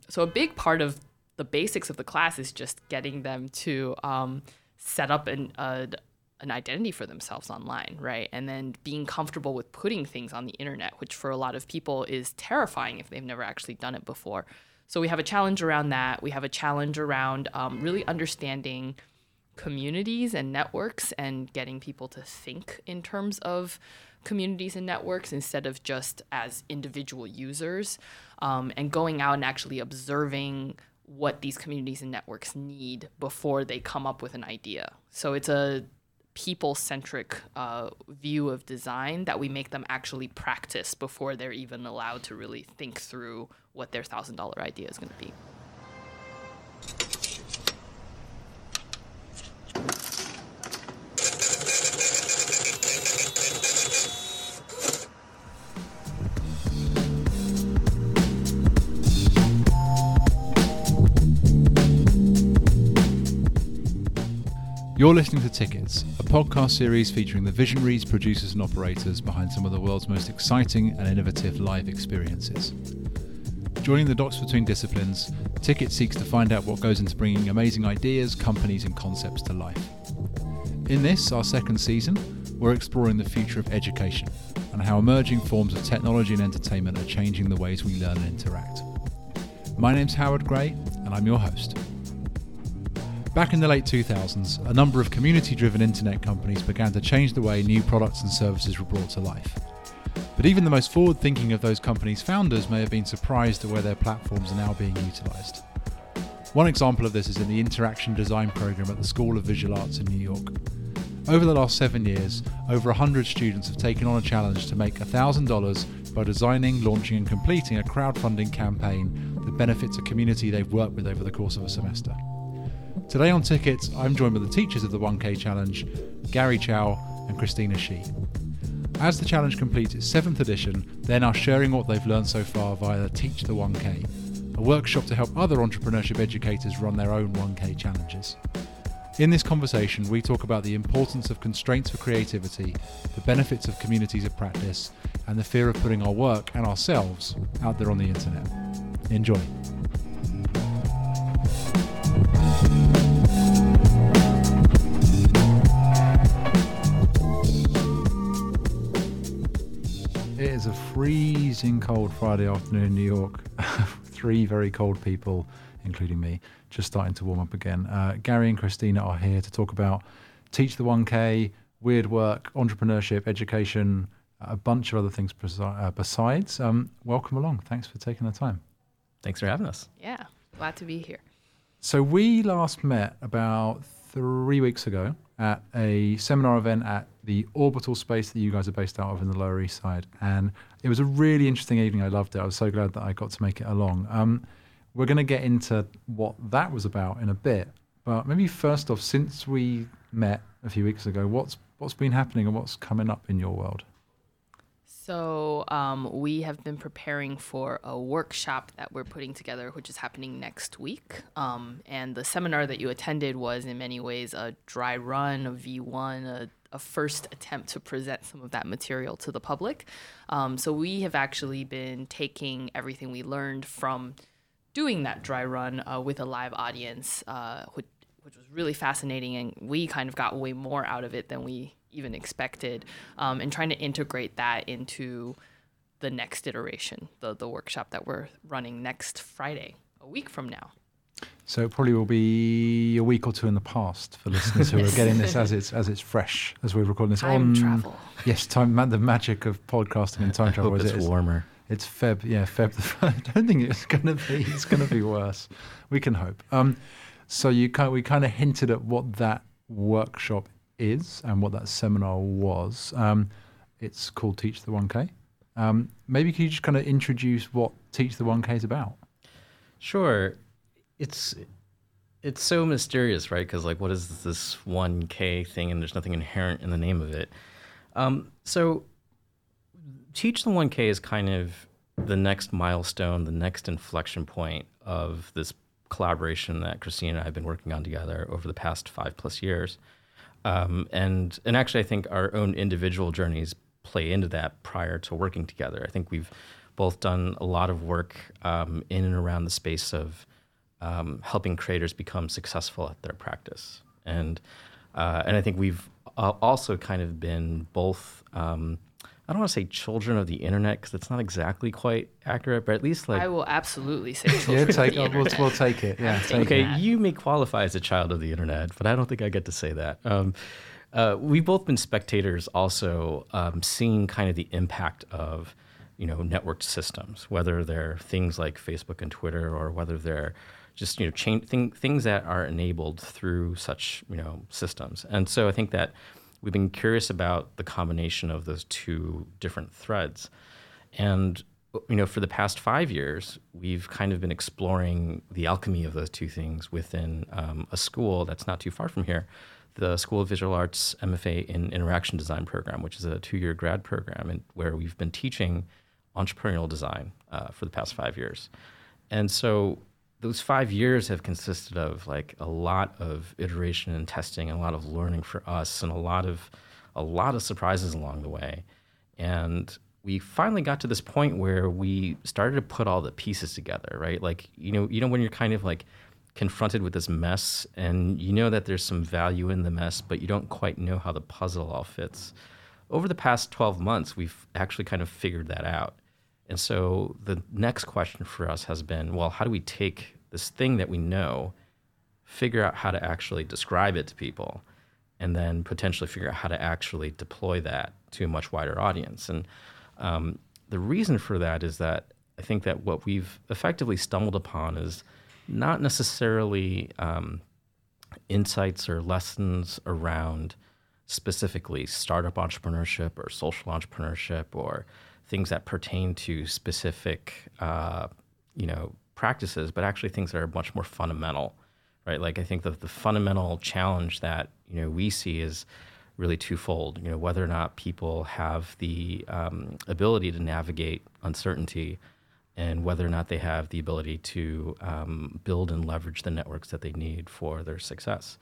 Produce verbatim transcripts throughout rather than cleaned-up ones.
so a big part of the basics of the class is just getting them to um, set up an, uh, an identity for themselves online, right? And then being comfortable with putting things on the internet, which for a lot of people is terrifying if they've never actually done it before. So we have a challenge around that. We have a challenge around um, really understanding communities and networks and getting people to think in terms of communities and networks instead of just as individual users, um, and going out and actually observing what these communities and networks need before they come up with an idea. So it's a people-centric uh, view of design that we make them actually practice before they're even allowed to really think through what their one thousand dollars idea is going to be. You're listening to Tickets, a podcast series featuring the visionaries, producers and operators behind some of the world's most exciting and innovative live experiences. Joining the dots between disciplines, Tickets seeks to find out what goes into bringing amazing ideas, companies and concepts to life. In this, our second season, we're exploring the future of education and how emerging forms of technology and entertainment are changing the ways we learn and interact. My name's Howard Gray and I'm your host. Back in the late two thousands, a number of community-driven internet companies began to change the way new products and services were brought to life. But even the most forward-thinking of those companies' founders may have been surprised at where their platforms are now being utilised. One example of this is in the Interaction Design program at the School of Visual Arts in New York. Over the last seven years, over one hundred students have taken on a challenge to make one thousand dollars by designing, launching and completing a crowdfunding campaign that benefits a community they've worked with over the course of a semester. Today on Tickets, I'm joined by the teachers of the one K Challenge, Gary Chow and Christina Shi. As the challenge completes its seventh edition, they're now sharing what they've learned so far via the Teach the one K, a workshop to help other entrepreneurship educators run their own one K challenges. In this conversation, we talk about the importance of constraints for creativity, the benefits of communities of practice, and the fear of putting our work and ourselves out there on the internet. Enjoy. It is a freezing cold Friday afternoon in New York. Three very cold people, including me, just starting to warm up again. Uh, Gary and Christina are here to talk about Teach the one K, weird work, entrepreneurship, education, a bunch of other things presi- uh, besides. Um, welcome along. Thanks for taking the time. Thanks for having us. Yeah, glad to be here. So we last met about three weeks ago at a seminar event at the Orbital space that you guys are based out of in the Lower East Side. And it was a really interesting evening. I loved it. I was so glad that I got to make it along. Um, we're going to get into what that was about in a bit. But maybe first off, since we met a few weeks ago, what's what's been happening and what's coming up in your world? So um, we have been preparing for a workshop that we're putting together, which is happening next week. Um, and the seminar that you attended was in many ways a dry run, a V one, a, a first attempt to present some of that material to the public. Um, so we have actually been taking everything we learned from doing that dry run uh, with a live audience, uh, which, which was really fascinating. And we kind of got way more out of it than we even expected, um, and trying to integrate that into the next iteration, the the workshop that we're running next Friday, a week from now. So it probably will be a week or two in the past for listeners who Yes. are getting this as it's as it's fresh, as we're recording this. Time on travel. Yes, time the magic of podcasting and time I travel. hope is it's it? warmer. It's Feb, yeah, Feb. I don't think it's going to be. It's going to be worse. We can hope. Um, so you kind we kind of hinted at what that workshop is and what that seminar was. Um, it's called Teach the one K. Um, maybe could you just kind of introduce what Teach the one K is about? Sure. It's it's so mysterious, right? Because like, what is this one K thing? And there's nothing inherent in the name of it. Um, so Teach the one K is kind of the next milestone, the next inflection point of this collaboration that Christina and I have been working on together over the past five plus years. Um, and and actually, I think our own individual journeys play into that prior to working together. I think we've both done a lot of work um, in and around the space of um, helping creators become successful at their practice. And uh, and I think we've uh, also kind of been both, um, I don't want to say children of the internet, because it's not exactly quite accurate, but at least like... I will absolutely say children yeah, take, of the oh, we'll, internet. we'll take it. Yeah, take okay, it. you may qualify as a child of the internet, but I don't think I get to say that. Um, uh, we've both been spectators also, um, seeing kind of the impact of, you know, networked systems, whether they're things like Facebook and Twitter, or whether they're just, you know, change, thing, things that are enabled through such, you know, systems. And so I think that we've been curious about the combination of those two different threads. And, you know, for the past five years, we've kind of been exploring the alchemy of those two things within um, a school that's not too far from here, the School of Visual Arts M F A in Interaction Design program, which is a two-year grad program, and where we've been teaching entrepreneurial design uh, for the past five years. And so those five years have consisted of like a lot of iteration and testing, and a lot of learning for us, and a lot of a lot of surprises along the way. And we finally got to this point where we started to put all the pieces together, right? Like, you know, you know when you're kind of like confronted with this mess, and you know that there's some value in the mess, but you don't quite know how the puzzle all fits. Over the past twelve months, we've actually kind of figured that out. And so the next question for us has been, well, how do we take this thing that we know, figure out how to actually describe it to people, and then potentially figure out how to actually deploy that to a much wider audience? And um, the reason for that is that I think that what we've effectively stumbled upon is not necessarily um, insights or lessons around specifically startup entrepreneurship or social entrepreneurship, or things that pertain to specific, uh, you know, practices, but actually things that are much more fundamental, right? Like I think that the fundamental challenge that, you know, we see is really twofold. You know, whether or not people have the um, ability to navigate uncertainty, and whether or not they have the ability to um, build and leverage the networks that they need for their success.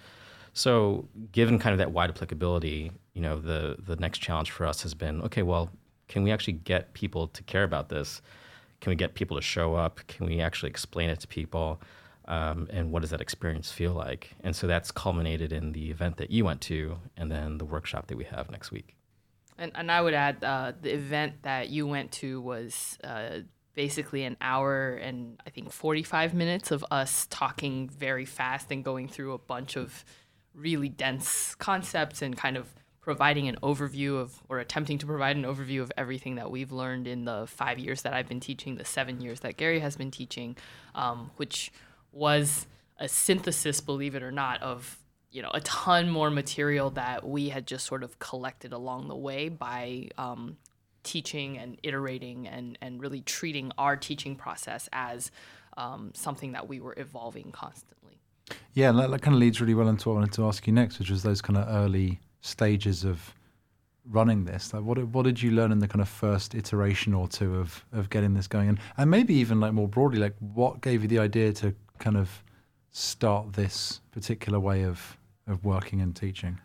So given kind of that wide applicability, you know, the the next challenge for us has been, okay, well, can we actually get people to care about this? Can we get people to show up? Can we actually explain it to people? Um, and what does that experience feel like? And so that's culminated in the event that you went to, and then the workshop that we have next week. And, and I would add uh, the event that you went to was uh, basically an hour and I think forty-five minutes of us talking very fast and going through a bunch of really dense concepts, and kind of providing an overview of, or attempting to provide an overview of everything that we've learned in the five years that I've been teaching, the seven years that Gary has been teaching, um, which was a synthesis, believe it or not, of, you know, a ton more material that we had just sort of collected along the way by um, teaching and iterating and, and really treating our teaching process as um, something that we were evolving constantly. Yeah, and that, that kind of leads really well into what I wanted to ask you next, which was those kind of early stages of running this. Like, what did, what did you learn in the kind of first iteration or two of of getting this going, and and maybe even like more broadly, like what gave you the idea to kind of start this particular way of of working and teaching?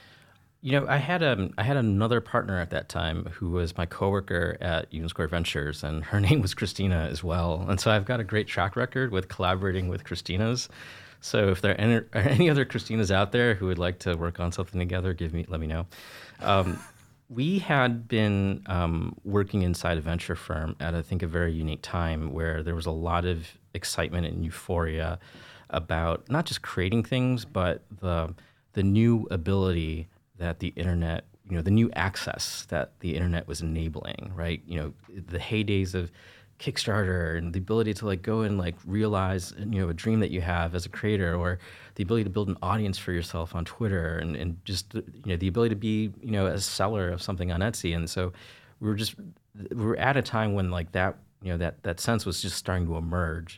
You know, I had a I had another partner at that time who was my coworker at Union Square Ventures, and her name was Christina as well. And so I've got a great track record with collaborating with Christinas. So if there are any, are any other Christinas out there who would like to work on something together, give me let me know. Um, we had been um, working inside a venture firm at, I think, a very unique time where there was a lot of excitement and euphoria about not just creating things, but the the new ability that the internet, you know, the new access that the internet was enabling, right? You know, the heydays of Kickstarter and the ability to like go and like realize, you know, a dream that you have as a creator, or the ability to build an audience for yourself on Twitter, and, and just, you know, the ability to be, you know, a seller of something on Etsy. And so we were just, we were at a time when like that, you know, that, that sense was just starting to emerge.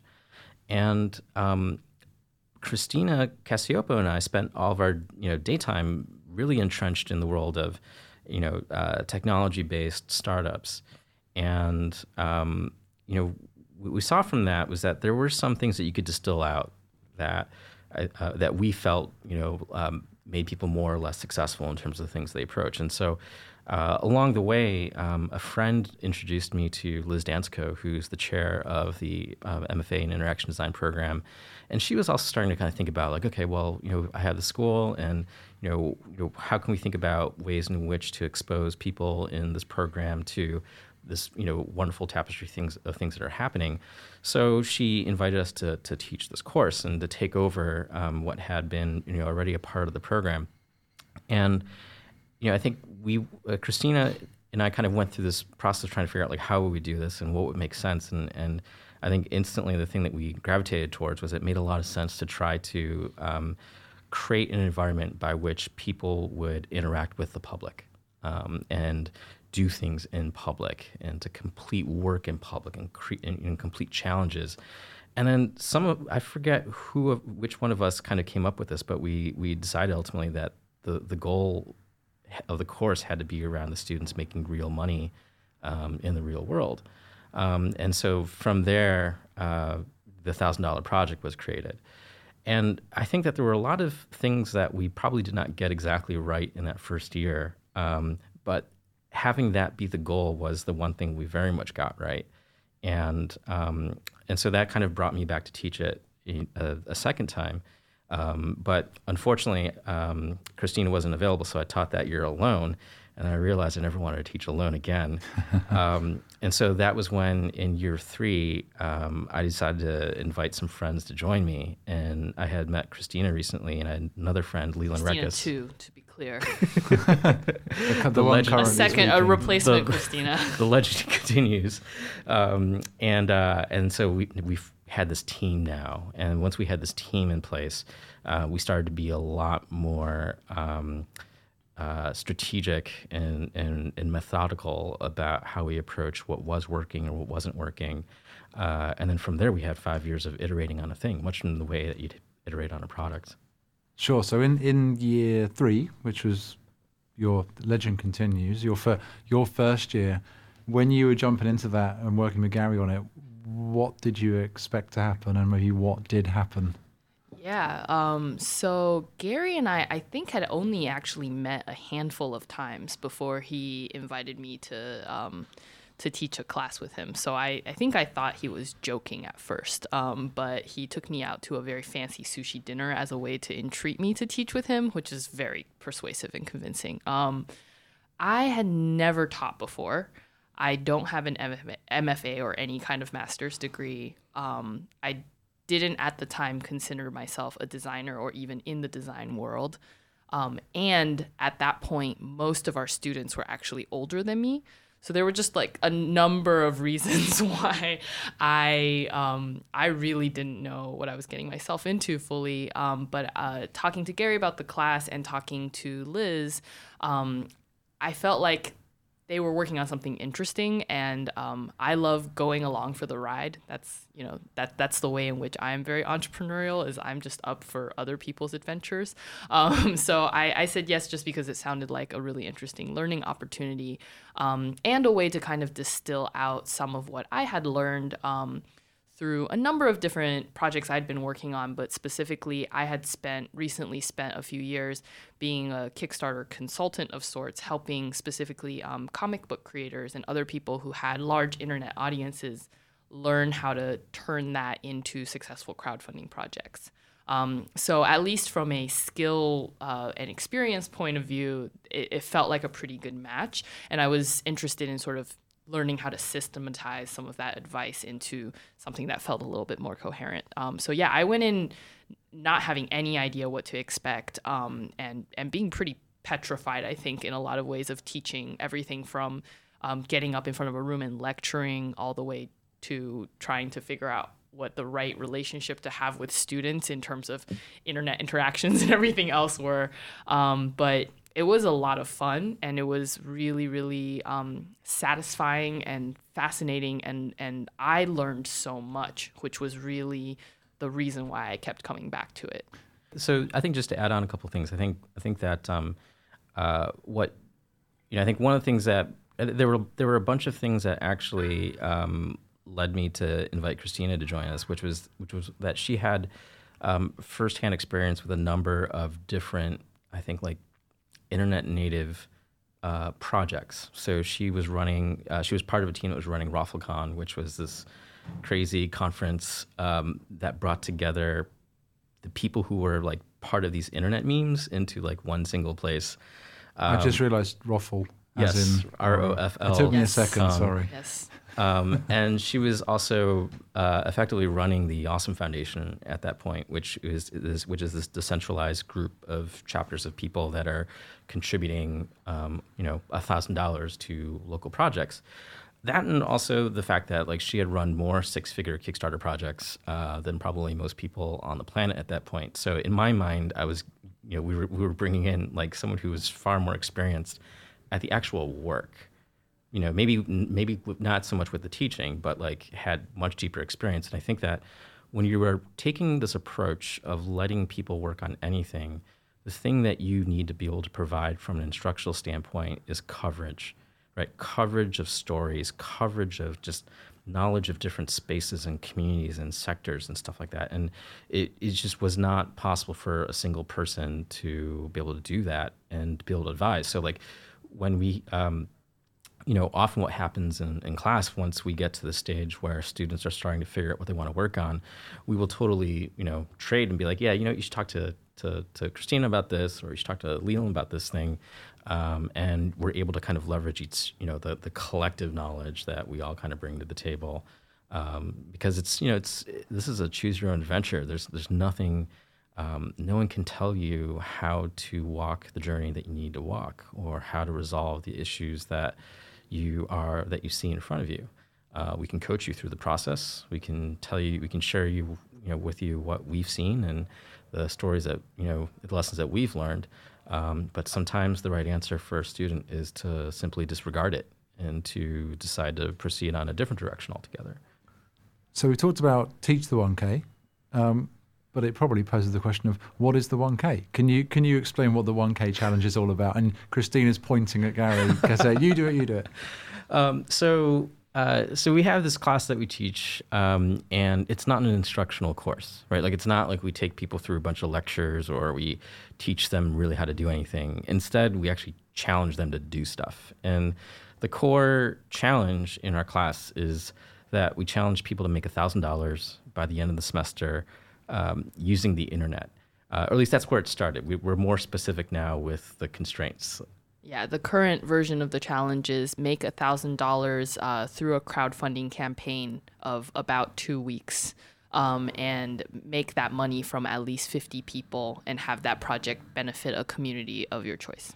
And um, Christina Cassioppo and I spent all of our, you know, daytime really entrenched in the world of, you know, uh, technology-based startups. And, um, you know, what we saw from that was that there were some things that you could distill out that uh, that we felt, you know, um, made people more or less successful in terms of the things they approach. And so Uh, along the way, um, a friend introduced me to Liz Dansko, who's the chair of the uh, M F A in Interaction Design program. And she was also starting to kind of think about, like, okay, well, you know, I have the school, and, you know, you know, how can we think about ways in which to expose people in this program to this, you know, wonderful tapestry things of things that are happening. So she invited us to to teach this course and to take over um, what had been, you know, already a part of the program. And, you know, I think we, uh, Christina and I kind of went through this process of trying to figure out, like, how would we do this and what would make sense. And, and I think instantly the thing that we gravitated towards was it made a lot of sense to try to um, create an environment by which people would interact with the public um, and do things in public and to complete work in public and, cre- and, and complete challenges. And then some of, I forget who of, which one of us kind of came up with this, but we we decided ultimately that the, the goal of the course had to be around the students making real money um, in the real world. Um, and so from there, uh, the one thousand dollars project was created. And I think that there were a lot of things that we probably did not get exactly right in that first year. Um, but having that be the goal was the one thing we very much got right. And um, and so that kind of brought me back to teach it a, a second time. Um, but unfortunately, um, Christina wasn't available, so I taught that year alone. And I realized I never wanted to teach alone again. um, and so that was when, in year three, um, I decided to invite some friends to join me. And I had met Christina recently, and I had another friend, Leland Christina Rekas. too, to be clear. the, the one legend- A second, a replacement The- Christina. The legend continues. Um, and uh, and so we, we've had this team now. And once we had this team in place, uh, we started to be a lot more um, uh, strategic and, and, and methodical about how we approach what was working and what wasn't working. Uh, and then from there, we had five years of iterating on a thing, much in the way that you'd iterate on a product. Sure. So in, in year three, which was your legend continues, your fir- your first year, when you were jumping into that and working with Gary on it, what did you expect to happen, and maybe what did happen? Yeah. Um, so Gary and I, I think, had only actually met a handful of times before he invited me to um, to teach a class with him. So I, I think I thought he was joking at first, um, but he took me out to a very fancy sushi dinner as a way to entreat me to teach with him, which is very persuasive and convincing. Um, I had never taught before. I don't have an M F A or any kind of master's degree. Um, I didn't at the time consider myself a designer or even in the design world. Um, and at that point, most of our students were actually older than me. So there were just like a number of reasons why I um, I really didn't know what I was getting myself into fully. Um, but uh, talking to Gary about the class and talking to Liz, um, I felt like they were working on something interesting, and um, I love going along for the ride. That's you know that that's the way in which I'm very entrepreneurial. Is I'm just up for other people's adventures. Um, so I, I said yes just because it sounded like a really interesting learning opportunity, um, and a way to kind of distill out some of what I had learned um, through a number of different projects I'd been working on, but specifically I had spent recently spent a few years being a Kickstarter consultant of sorts, helping specifically um, comic book creators and other people who had large internet audiences learn how to turn that into successful crowdfunding projects. Um, so at least from a skill uh, and experience point of view, it, it felt like a pretty good match. And I was interested in sort of learning how to systematize some of that advice into something that felt a little bit more coherent. Um, so yeah, I went in not having any idea what to expect, um, and and being pretty petrified, I think, in a lot of ways of teaching, everything from um, getting up in front of a room and lecturing all the way to trying to figure out what the right relationship to have with students in terms of internet interactions and everything else were. Um, but it was a lot of fun, and it was really, really um, satisfying and fascinating, and, and I learned so much, which was really the reason why I kept coming back to it. So I think just to add on a couple of things, I think I think that um, uh, what you know, I think one of the things that there were there were a bunch of things that actually um, led me to invite Christina to join us, which was which was that she had um, firsthand experience with a number of different, I think, like internet native uh, projects. So she was running, uh, she was part of a team that was running RaffleCon, which was this crazy conference um, that brought together the people who were like part of these internet memes into like one single place. Um, I just realized Roffle. As yes, in R O F L. It took me Yes. a second, Um, sorry. Yes. Um, and she was also uh, effectively running the Awesome Foundation at that point, which is, is which is this decentralized group of chapters of people that are contributing, um, you know, a thousand dollars to local projects. That, and also the fact that like she had run more six-figure Kickstarter projects uh, than probably most people on the planet at that point. So in my mind, I was, you know, we were we were bringing in like someone who was far more experienced at the actual work. You know, maybe maybe not so much with the teaching, but like had much deeper experience. And I think that when you are taking this approach of letting people work on anything, the thing that you need to be able to provide from an instructional standpoint is coverage, right? Coverage of stories, coverage of just knowledge of different spaces and communities and sectors and stuff like that. And it, it just was not possible for a single person to be able to do that and to be able to advise. So like when we, um, you know, often what happens in, in class, once we get to the stage where students are starting to figure out what they want to work on, we will totally, you know, trade and be like, yeah, you know, you should talk to to, to Christina about this, or you should talk to Leland about this thing. Um, and we're able to kind of leverage each, you know, the, the collective knowledge that we all kind of bring to the table. Um, because it's, you know, it's, this is a choose your own adventure. There's, there's nothing, um, no one can tell you how to walk the journey that you need to walk, or how to resolve the issues that you are that you see in front of you. Uh, we can coach you through the process. We can tell you, we can share you, you know, with you what we've seen and the stories that, you know, the lessons that we've learned. Um, but sometimes the right answer for a student is to simply disregard it and to decide to proceed on a different direction altogether. So we talked about teach the one K, um, but it probably poses the question of what is the one K? Can you can you explain what the one K challenge is all about? And Christina's pointing at Gary because uh, you do it, you do it. Um, so uh, so we have this class that we teach, um, and it's not an instructional course, right? Like it's not like we take people through a bunch of lectures or we teach them really how to do anything. Instead, we actually challenge them to do stuff. And the core challenge in our class is that we challenge people to make one thousand dollars by the end of the semester um, using the internet. Uh, or at least that's where it started. We, we're more specific now with the constraints. Yeah, the current version of the challenge is make one thousand dollars uh, through a crowdfunding campaign of about two weeks um, and make that money from at least fifty people and have that project benefit a community of your choice.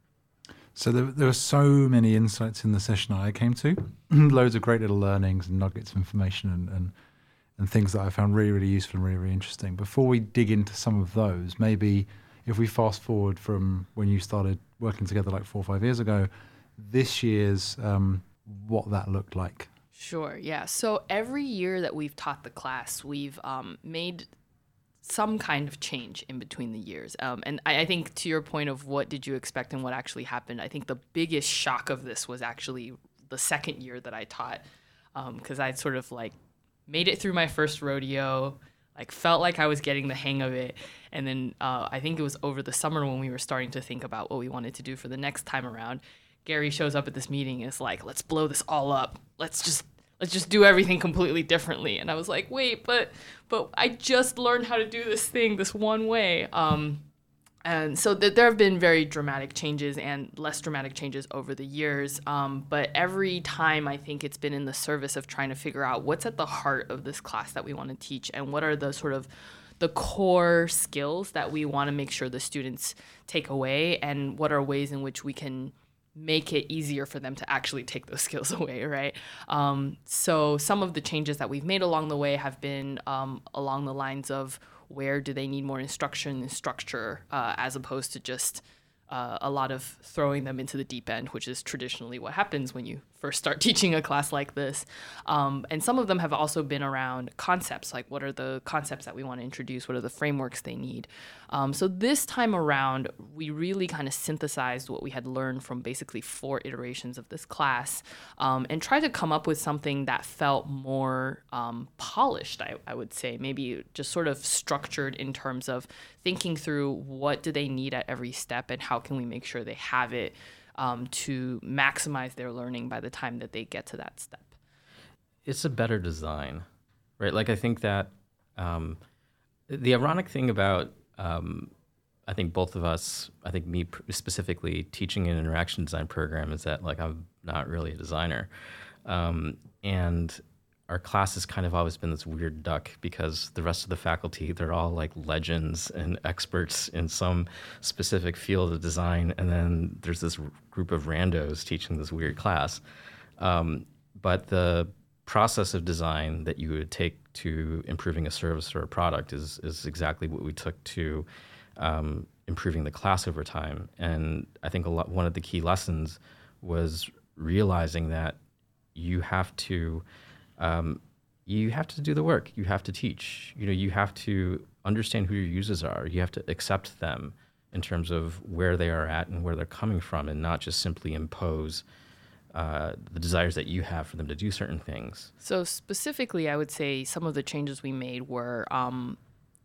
So there, there were so many insights in the session I came to, loads of great little learnings and nuggets of information and, and, and things that I found really, really useful and really, really interesting. Before we dig into some of those, maybe if we fast forward from when you started working together like four or five years ago, this year's, um, what that looked like. Sure, yeah. So every year that we've taught the class, we've um, made some kind of change in between the years. Um, and I, I think to your point of what did you expect and what actually happened, I think the biggest shock of this was actually the second year that I taught, because um, I'd sort of like made it through my first rodeo, like felt like I was getting the hang of it. And then uh, I think it was over the summer when we were starting to think about what we wanted to do for the next time around. Gary shows up at this meeting and is like, let's blow this all up. Let's just let's just do everything completely differently. And I was like, wait, but but I just learned how to do this thing this one way. Um, and so th- there have been very dramatic changes and less dramatic changes over the years. Um, but every time I think it's been in the service of trying to figure out what's at the heart of this class that we want to teach and what are the sort of the core skills that we want to make sure the students take away and what are ways in which we can make it easier for them to actually take those skills away, right? Um, so some of the changes that we've made along the way have been um, along the lines of where do they need more instruction and structure uh, as opposed to just uh, a lot of throwing them into the deep end, which is traditionally what happens when you first start teaching a class like this. Um, and some of them have also been around concepts, like what are the concepts that we want to introduce? What are the frameworks they need? Um, so this time around, we really kind of synthesized what we had learned from basically four iterations of this class um, and tried to come up with something that felt more um, polished, I, I would say, maybe just sort of structured in terms of thinking through what do they need at every step and how can we make sure they have it um, to maximize their learning by the time that they get to that step. It's a better design, right? Like I think that um, the ironic thing about um, I think both of us, I think me specifically, teaching an interaction design program is that like I'm not really a designer, um, and our class has kind of always been this weird duck because the rest of the faculty, they're all like legends and experts in some specific field of design, and then there's this group of randos teaching this weird class. Um, but the process of design that you would take to improving a service or a product is is exactly what we took to um, improving the class over time. And I think a lot, one of the key lessons was realizing that you have to um, you have to do the work. You have to teach. You know, you have to understand who your users are. You have to accept them in terms of where they are at and where they're coming from, and not just simply impose Uh, the desires that you have for them to do certain things. So specifically, I would say some of the changes we made were, um,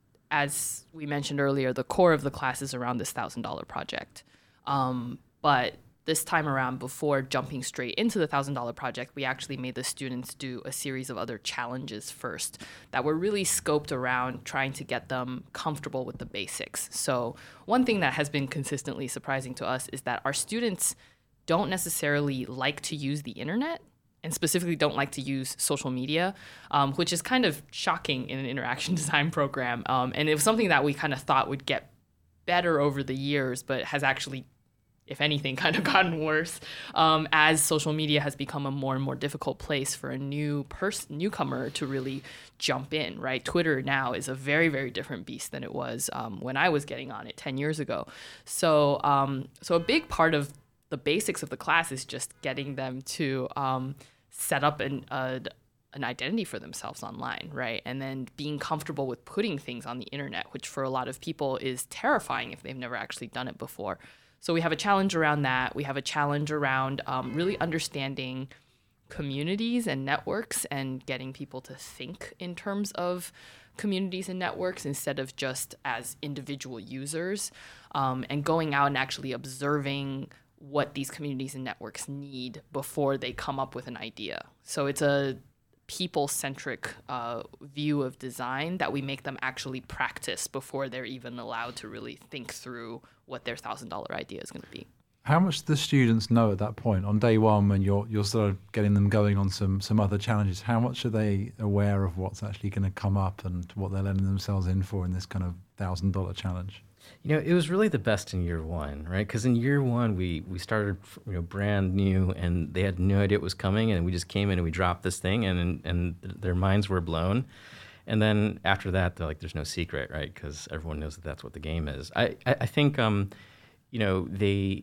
as we mentioned earlier, the core of the class is around this one thousand dollars project. Um, but this time around, before jumping straight into the one thousand dollars project, we actually made the students do a series of other challenges first that were really scoped around trying to get them comfortable with the basics. So one thing that has been consistently surprising to us is that our students don't necessarily like to use the internet, and specifically don't like to use social media, um, which is kind of shocking in an interaction design program. Um, and it was something that we kind of thought would get better over the years, but has actually, if anything, kind of gotten worse um, as social media has become a more and more difficult place for a new person, newcomer to really jump in, right? Twitter now is a very, very different beast than it was um, when I was getting on it ten years ago. So, um, so a big part of the basics of the class is just getting them to um, set up an, uh, an identity for themselves online, right? And then being comfortable with putting things on the internet, which for a lot of people is terrifying if they've never actually done it before. So we have a challenge around that. We have a challenge around um, really understanding communities and networks and getting people to think in terms of communities and networks instead of just as individual users, um, and going out and actually observing what these communities and networks need before they come up with an idea. So it's a people-centric uh, view of design that we make them actually practice before they're even allowed to really think through what their one thousand dollars idea is going to be. How much do the students know at that point, on day one, when you're you're sort of getting them going on some some other challenges? How much are they aware of what's actually going to come up and what they're letting themselves in for in this kind of one thousand dollars challenge? You know, it was really the best in year one, right? Because in year one, we we started, you know, brand new, and they had no idea it was coming, and we just came in and we dropped this thing, and and their minds were blown. And then after that, they're like, "There's no secret," right? Because everyone knows that that's what the game is. I I, I think, um, you know, they.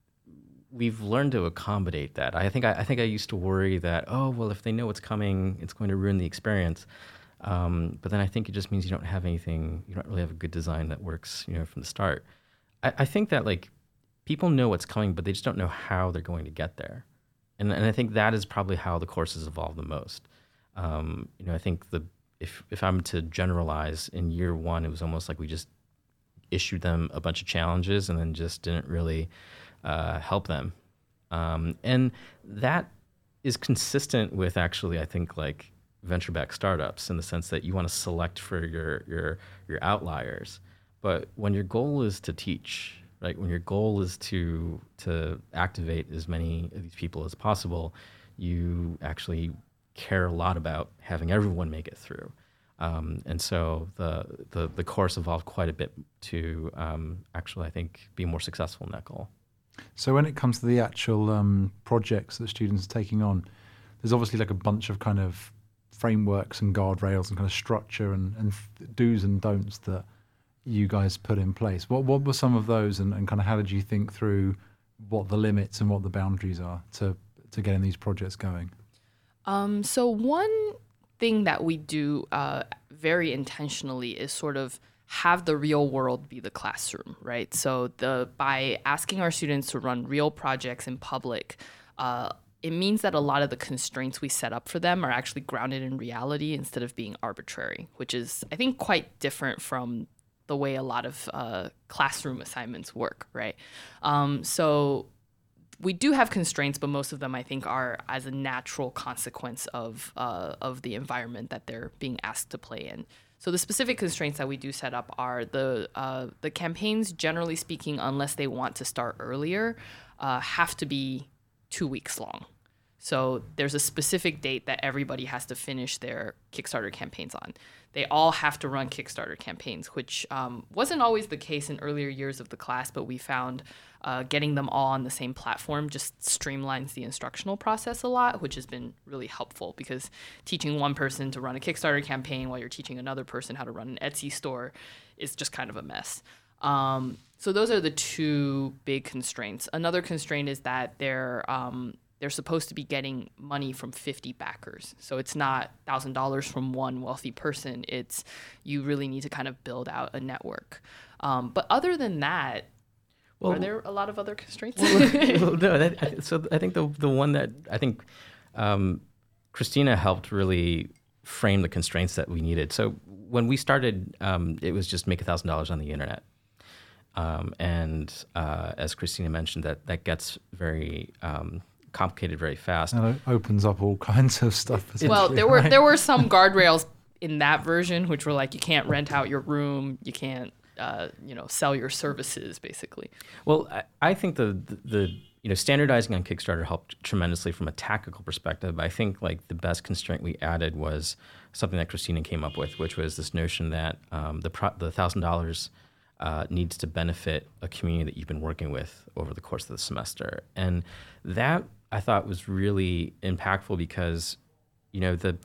We've learned to accommodate that. I think I, I think I used to worry that, oh, well, if they know what's coming, it's going to ruin the experience. Um, but then I think it just means you don't have anything, you don't really have a good design that works, you know, from the start. I, I think that like people know what's coming, but they just don't know how they're going to get there. And and I think that is probably how the course has evolved the most. Um, you know, I think the if if I'm to generalize, in year one, it was almost like we just issued them a bunch of challenges and then just didn't really uh, help them. Um, and that is consistent with actually, I think, like venture-backed startups in the sense that you want to select for your your your outliers. But when your goal is to teach, right? When your goal is to to activate as many of these people as possible, you actually care a lot about having everyone make it through. Um, and so the, the the course evolved quite a bit to um, actually, I think, be more successful in that goal. So when it comes to the actual um, projects that students are taking on, there's obviously like a bunch of kind of frameworks and guardrails and kind of structure and, and do's and don'ts that you guys put in place. What what were some of those, and, and kind of how did you think through what the limits and what the boundaries are to to getting these projects going? Um, so one thing that we do uh, very intentionally is sort of have the real world be the classroom, right? So the by asking our students to run real projects in public, uh, it means that a lot of the constraints we set up for them are actually grounded in reality instead of being arbitrary, which is, I think, quite different from the way a lot of uh, classroom assignments work, right? Um, so we do have constraints, but most of them I think are as a natural consequence of uh, of the environment that they're being asked to play in. So the specific constraints that we do set up are the uh, the campaigns, generally speaking, unless they want to start earlier, uh, have to be two weeks long. So there's a specific date that everybody has to finish their Kickstarter campaigns on. They all have to run Kickstarter campaigns, which um, wasn't always the case in earlier years of the class, but we found uh, getting them all on the same platform just streamlines the instructional process a lot, which has been really helpful because teaching one person to run a Kickstarter campaign while you're teaching another person how to run an Etsy store is just kind of a mess. Um, so those are the two big constraints. Another constraint is that they're um, they're supposed to be getting money from fifty backers. So it's not one thousand dollars from one wealthy person. It's you really need to kind of build out a network. Um, but other than that, well, are there a lot of other constraints? Well, well, no, that, so I think the the one that I think um, Christina helped really frame the constraints that we needed. So when we started, um, it was just make one thousand dollars on the internet. Um, and uh, as Christina mentioned, that, that gets very... Um, complicated very fast. And it opens up all kinds of stuff. Well, there were right? there were some guardrails in that version, which were like you can't rent out your room, you can't uh, you know sell your services, basically. Well, I, I think the, the the you know standardizing on Kickstarter helped tremendously from a tactical perspective. I think like the best constraint we added was something that Christina came up with, which was this notion that um, the pro- the thousand dollars uh, needs to benefit a community that you've been working with over the course of the semester, and that I thought was really impactful because, you know, the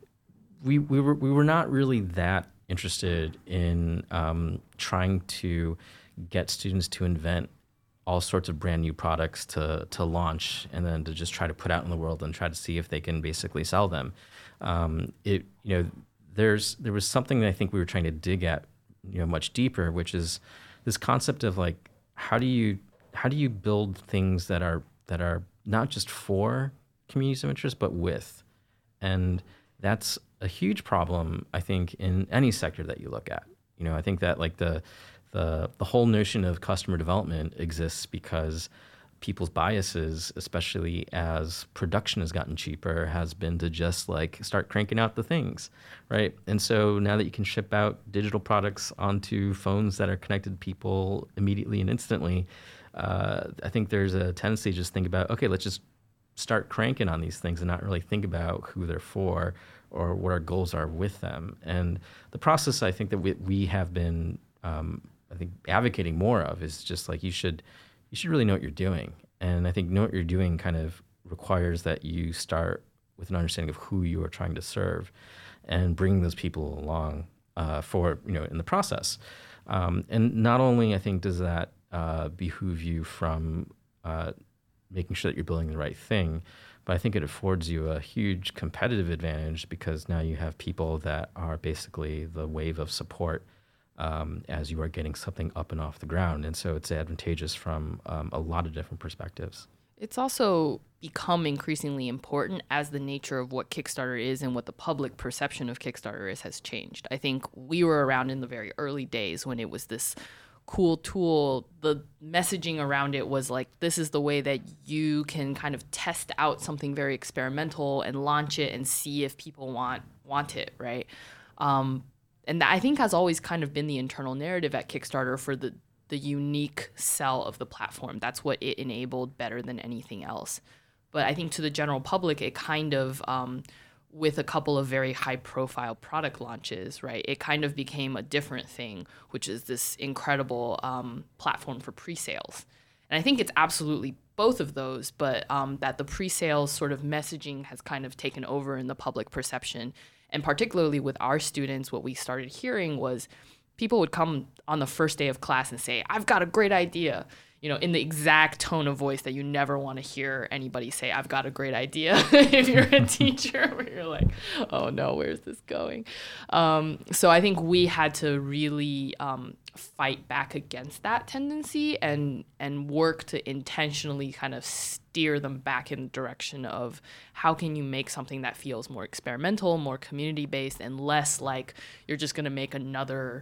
we we were we were not really that interested in um, trying to get students to invent all sorts of brand new products to to launch and then to just try to put out in the world and try to see if they can basically sell them. Um, it you know there's there was something that I think we were trying to dig at, you know, much deeper, which is this concept of like how do you how do you build things that are that are not just for communities of interest, but with. And that's a huge problem, I think, in any sector that you look at. You know, I think that like the the the whole notion of customer development exists because people's biases, especially as production has gotten cheaper, has been to just like start cranking out the things, right? And so now that you can ship out digital products onto phones that are connected to people immediately and instantly, Uh, I think there's a tendency to just think about, okay, let's just start cranking on these things and not really think about who they're for or what our goals are with them. And the process I think that we, we have been, um, I think, advocating more of is just like you should you should really know what you're doing. And I think know what you're doing kind of requires that you start with an understanding of who you are trying to serve and bring those people along uh, for, you know, in the process. Um, and not only, I think, does that Uh, behoove you from uh, making sure that you're building the right thing, but I think it affords you a huge competitive advantage because now you have people that are basically the wave of support um, as you are getting something up and off the ground. And so it's advantageous from um, a lot of different perspectives. It's also become increasingly important as the nature of what Kickstarter is and what the public perception of Kickstarter is has changed. I think we were around in the very early days when it was this cool tool. The messaging around it was like, this is the way that you can kind of test out something very experimental and launch it and see if people want want it, right? Um, and that I think has always kind of been the internal narrative at Kickstarter for the the unique sell of the platform. That's what it enabled better than anything else. But I think to the general public, it kind of um, with a couple of very high-profile product launches, right, it kind of became a different thing, which is this incredible um, platform for pre-sales. And I think it's absolutely both of those, but um, that the pre-sales sort of messaging has kind of taken over in the public perception. And particularly with our students, what we started hearing was people would come on the first day of class and say, I've got a great idea. You know, in the exact tone of voice that you never want to hear anybody say, I've got a great idea. If you're a teacher, where you're like, oh no, where's this going? Um, so I think we had to really um, fight back against that tendency and and work to intentionally kind of steer them back in the direction of how can you make something that feels more experimental, more community-based, and less like you're just going to make another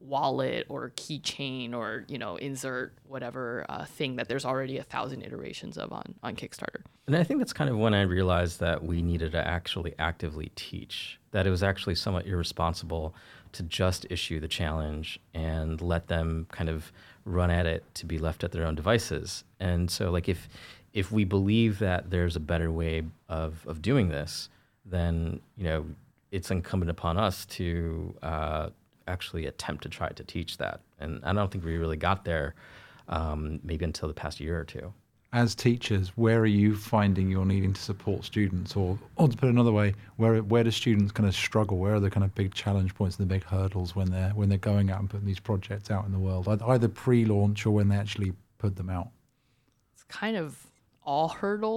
wallet or keychain or, you know, insert whatever uh, thing that there's already a thousand iterations of on, on Kickstarter. And I think that's kind of when I realized that we needed to actually actively teach, that it was actually somewhat irresponsible to just issue the challenge and let them kind of run at it to be left at their own devices. And so like if if we believe that there's a better way of, of doing this, then, you know, it's incumbent upon us to uh, actually attempt to try to teach that. And I don't think we really got there um, maybe until the past year or two. As teachers, where are you finding you're needing to support students? Or, or to put it another way, where where do students kind of struggle? Where are the kind of big challenge points and the big hurdles when they're when they're going out and putting these projects out in the world, either pre-launch or when they actually put them out? It's kind of all hurdle.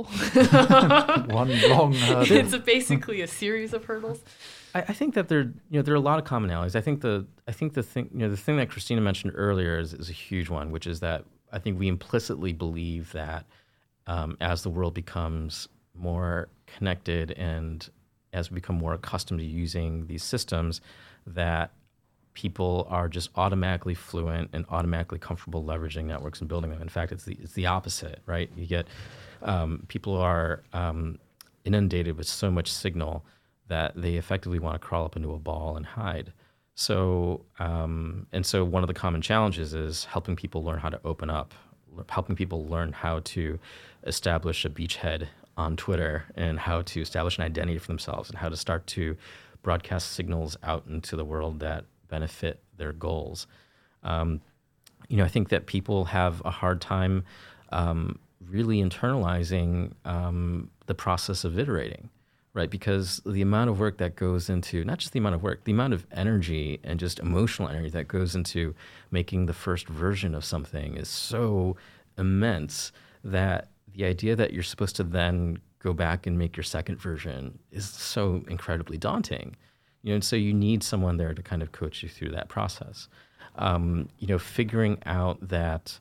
One long hurdle. It's a basically a series of hurdles. I, I think that there, you know, there are a lot of commonalities. I think the, I think the thing, you know, the thing that Christina mentioned earlier is, is a huge one, which is that I think we implicitly believe that um, as the world becomes more connected and as we become more accustomed to using these systems, that people are just automatically fluent and automatically comfortable leveraging networks and building them. In fact, it's the it's the opposite, right? You get um, people are um, inundated with so much signal that they effectively want to crawl up into a ball and hide. So um, and so one of the common challenges is helping people learn how to open up, helping people learn how to establish a beachhead on Twitter and how to establish an identity for themselves and how to start to broadcast signals out into the world that benefit their goals. Um, you know, I think that people have a hard time um, really internalizing um, the process of iterating, right? Because the amount of work that goes into, not just the amount of work, the amount of energy and just emotional energy that goes into making the first version of something is so immense that the idea that you're supposed to then go back and make your second version is so incredibly daunting. You know, and so you need someone there to kind of coach you through that process. Um, you know, figuring out that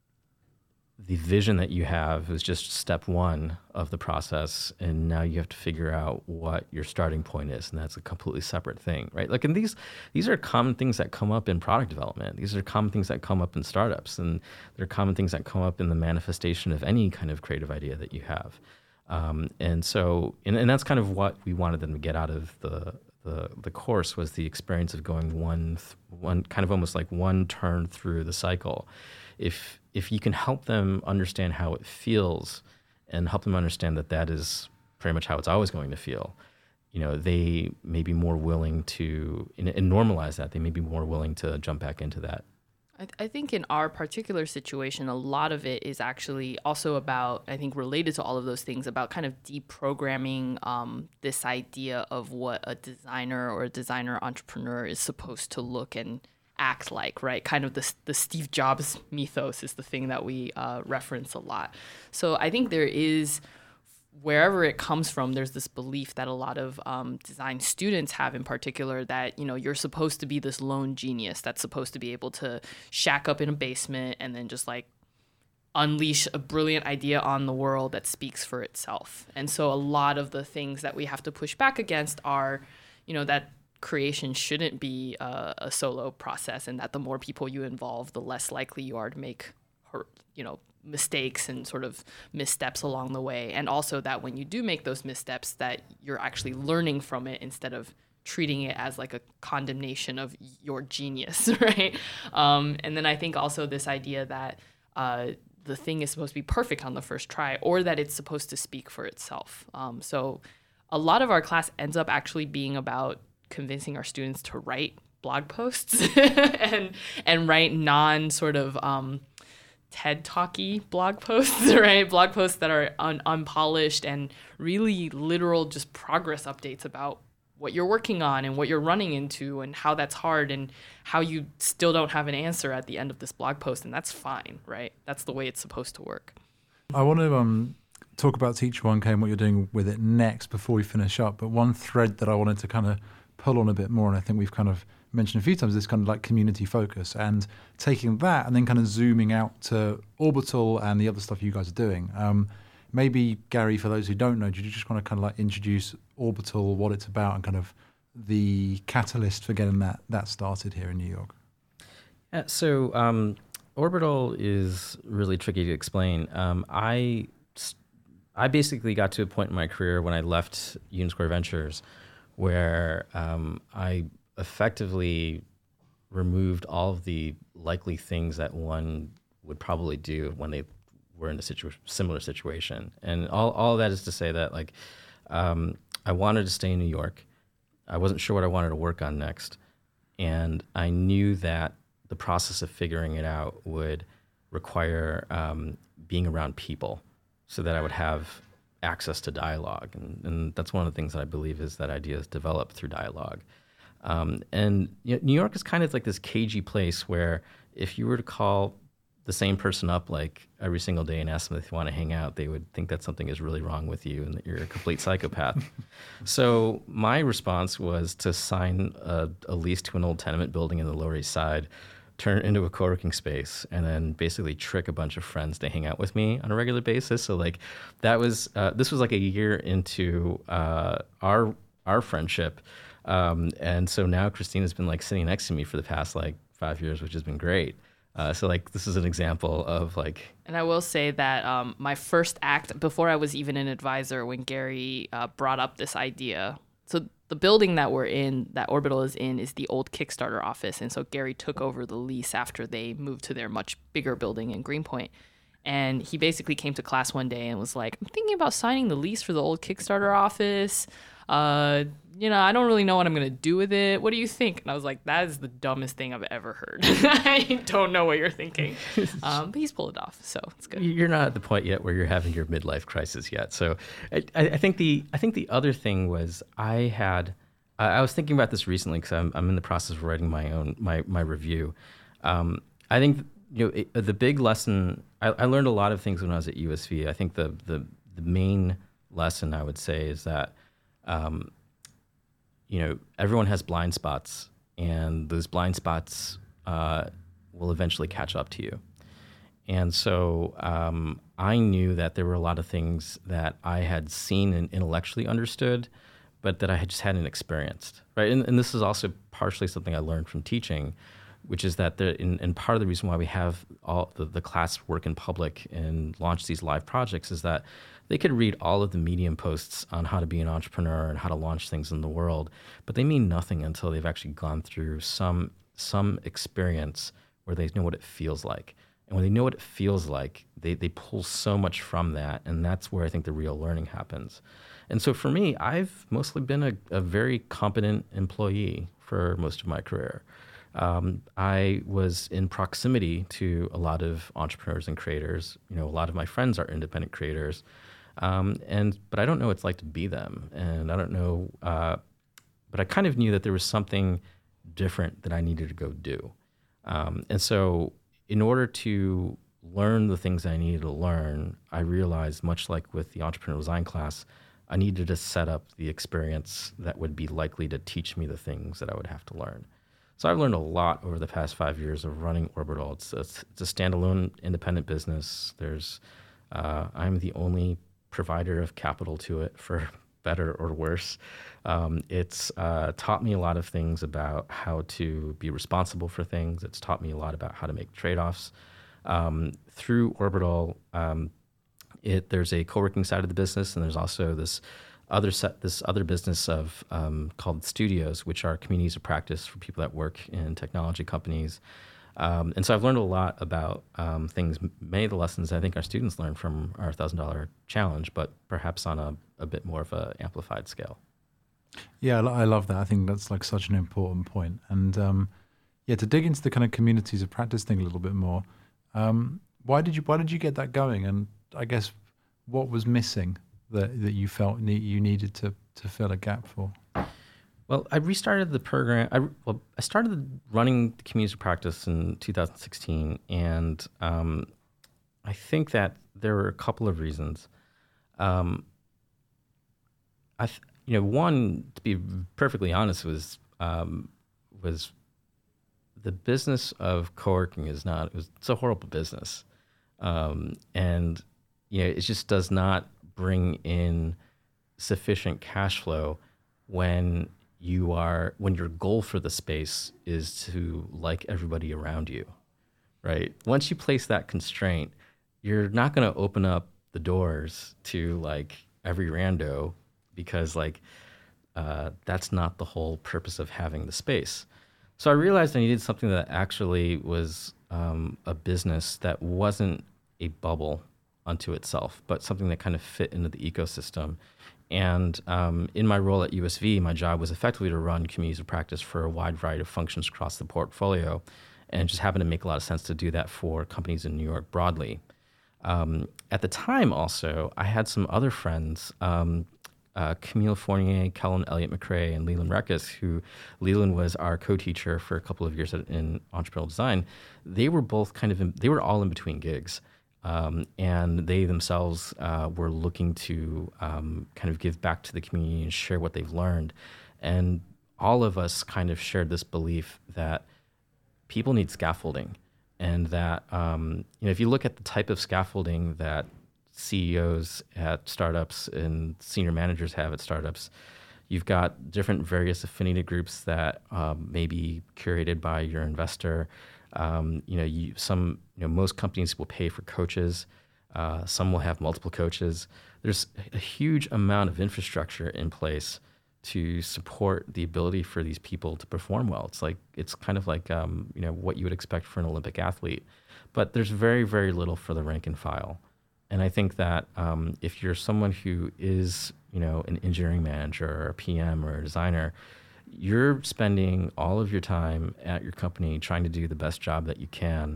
the vision that you have is just step one of the process, and now you have to figure out what your starting point is, and that's a completely separate thing, right? Like, and these these are common things that come up in product development. These are common things that come up in startups, and they're common things that come up in the manifestation of any kind of creative idea that you have. Um, and so, and, and that's kind of what we wanted them to get out of the the the course, was the experience of going one one kind of almost like one turn through the cycle. If if you can help them understand how it feels and help them understand that that is pretty much how it's always going to feel, you know, they may be more willing to, and, and normalize that, they may be more willing to jump back into that. I, th- I think in our particular situation, a lot of it is actually also about, I think related to all of those things, about kind of deprogramming um, this idea of what a designer or a designer entrepreneur is supposed to look and act like, right? Kind of the, the Steve Jobs mythos is the thing that we uh, reference a lot. So I think there is, wherever it comes from, there's this belief that a lot of um, design students have in particular that, you know, you're supposed to be this lone genius that's supposed to be able to shack up in a basement and then just like unleash a brilliant idea on the world that speaks for itself. And so a lot of the things that we have to push back against are, you know, that creation shouldn't be a, a solo process, and that the more people you involve, the less likely you are to make, you know, mistakes and sort of missteps along the way. And also that when you do make those missteps, that you're actually learning from it instead of treating it as like a condemnation of your genius, right? Um, and then I think also this idea that uh, the thing is supposed to be perfect on the first try, or that it's supposed to speak for itself. Um, so a lot of our class ends up actually being about convincing our students to write blog posts and and write non sort of um, TED Talky blog posts, right? Blog posts that are un- unpolished and really literal just progress updates about what you're working on and what you're running into and how that's hard and how you still don't have an answer at the end of this blog post. And that's fine, right? That's the way it's supposed to work. I want to um, talk about Teacher one K and what you're doing with it next before we finish up. But one thread that I wanted to kind of pull on a bit more, and I think we've kind of mentioned a few times, this kind of like community focus, and taking that and then kind of zooming out to Orbital and the other stuff you guys are doing. Um, maybe, Gary, for those who don't know, do you just want to kind of like introduce Orbital, what it's about, and kind of the catalyst for getting that that started here in New York? Uh, so um, Orbital is really tricky to explain. Um, I I basically got to a point in my career when I left Unisquare Ventures where um, I effectively removed all of the likely things that one would probably do when they were in a situ- similar situation. And all, all of that is to say that like um, I wanted to stay in New York. I wasn't sure what I wanted to work on next. And I knew that the process of figuring it out would require um, being around people so that I would have access to dialogue. And, and that's one of the things that I believe is that ideas develop through dialogue. Um, and you know, New York is kind of like this cagey place where if you were to call the same person up like every single day and ask them if they want to hang out, they would think that something is really wrong with you and that you're a complete psychopath. So my response was to sign a, a lease to an old tenement building in the Lower East Side, turn it into a co-working space, and then basically trick a bunch of friends to hang out with me on a regular basis. So like that was, uh, this was like a year into uh, our our friendship. Um, and so now Christina's been like sitting next to me for the past like five years, which has been great. Uh, so like this is an example of like. And I will say that um, my first act, before I was even an advisor, when Gary uh, brought up this idea, so the building that we're in, that Orbital is in, is the old Kickstarter office. And so Gary took over the lease after they moved to their much bigger building in Greenpoint. And he basically came to class one day and was like, I'm thinking about signing the lease for the old Kickstarter office. Uh, you know, I don't really know what I'm going to do with it. What do you think? And I was like, that is the dumbest thing I've ever heard. I don't know what you're thinking. Um, but he's pulled it off, so it's good. You're not at the point yet where you're having your midlife crisis yet. So I, I think the I think the other thing was I had, uh, I was thinking about this recently because I'm, I'm in the process of writing my own, my, my review. Um, I think, you know, it, the big lesson, I, I learned a lot of things when I was at U S V. I think the, the, the main lesson I would say is that, um, you know, everyone has blind spots, and those blind spots uh, will eventually catch up to you. And so um, I knew that there were a lot of things that I had seen and intellectually understood, but that I had just hadn't experienced, right? And, and this is also partially something I learned from teaching, which is that there, in, and part of the reason why we have all the, the class work in public and launch these live projects is that they could read all of the Medium posts on how to be an entrepreneur and how to launch things in the world, but they mean nothing until they've actually gone through some some experience where they know what it feels like. And when they know what it feels like, they, they pull so much from that, and that's where I think the real learning happens. And so for me, I've mostly been a, a very competent employee for most of my career. Um, I was in proximity to a lot of entrepreneurs and creators. You know, a lot of my friends are independent creators. Um, and but I don't know what it's like to be them, and I don't know. Uh, but I kind of knew that there was something different that I needed to go do, um, and so in order to learn the things I needed to learn, I realized, much like with the entrepreneurial design class, I needed to set up the experience that would be likely to teach me the things that I would have to learn. So I've learned a lot over the past five years of running Orbital. It's a, it's a standalone, independent business. There's uh, I'm the only provider of capital to it, for better or worse. Um, it's uh, taught me a lot of things about how to be responsible for things. It's taught me a lot about how to make trade-offs. Um, through Orbital, um, it, there's a co-working side of the business, and there's also this other set, this other business of um, called studios, which are communities of practice for people that work in technology companies. Um, and so I've learned a lot about um, things, many of the lessons I think our students learn from our one thousand dollars challenge, but perhaps on a, a bit more of an amplified scale. Yeah, I love that. I think that's like such an important point. And um, yeah, to dig into the kind of communities of practice thing a little bit more, um, why did you why did you get that going? And I guess what was missing that, that you felt ne- you needed to, to fill a gap for? Well, I restarted the program. I, well, I started running the community of practice in two thousand sixteen, and um, I think that there were a couple of reasons. Um, I, th- you know, one, to be perfectly honest, was um, was the business of co-working is not. It was, it's a horrible business, um, and you know, it just does not bring in sufficient cash flow when you are, when your goal for the space is to like everybody around you, right? Once you place that constraint, you're not going to open up the doors to like every rando, because like uh, that's not the whole purpose of having the space. So I realized I needed something that actually was um, a business that wasn't a bubble unto itself, but something that kind of fit into the ecosystem. And um, in my role at U S V, my job was effectively to run communities of practice for a wide variety of functions across the portfolio, and it just happened to make a lot of sense to do that for companies in New York broadly. Um, at the time also, I had some other friends, um, uh, Camille Fournier, Kellen Elliott McRae, and Leland Rekas, who Leland was our co-teacher for a couple of years at, in entrepreneurial design. They were both kind of, in, they were all in between gigs. Um, and they themselves uh, were looking to um, kind of give back to the community and share what they've learned. And all of us kind of shared this belief that people need scaffolding, and that um, you know, if you look at the type of scaffolding that C E Os at startups and senior managers have at startups, you've got different various affinity groups that um, may be curated by your investor. Um, you know, you, some, you know, most companies will pay for coaches. Uh, some will have multiple coaches. There's a huge amount of infrastructure in place to support the ability for these people to perform well. It's like, it's kind of like, um, you know, what you would expect for an Olympic athlete, but there's very, very little for the rank and file. And I think that um, if you're someone who is, you know, an engineering manager or a P M or a designer, you're spending all of your time at your company trying to do the best job that you can.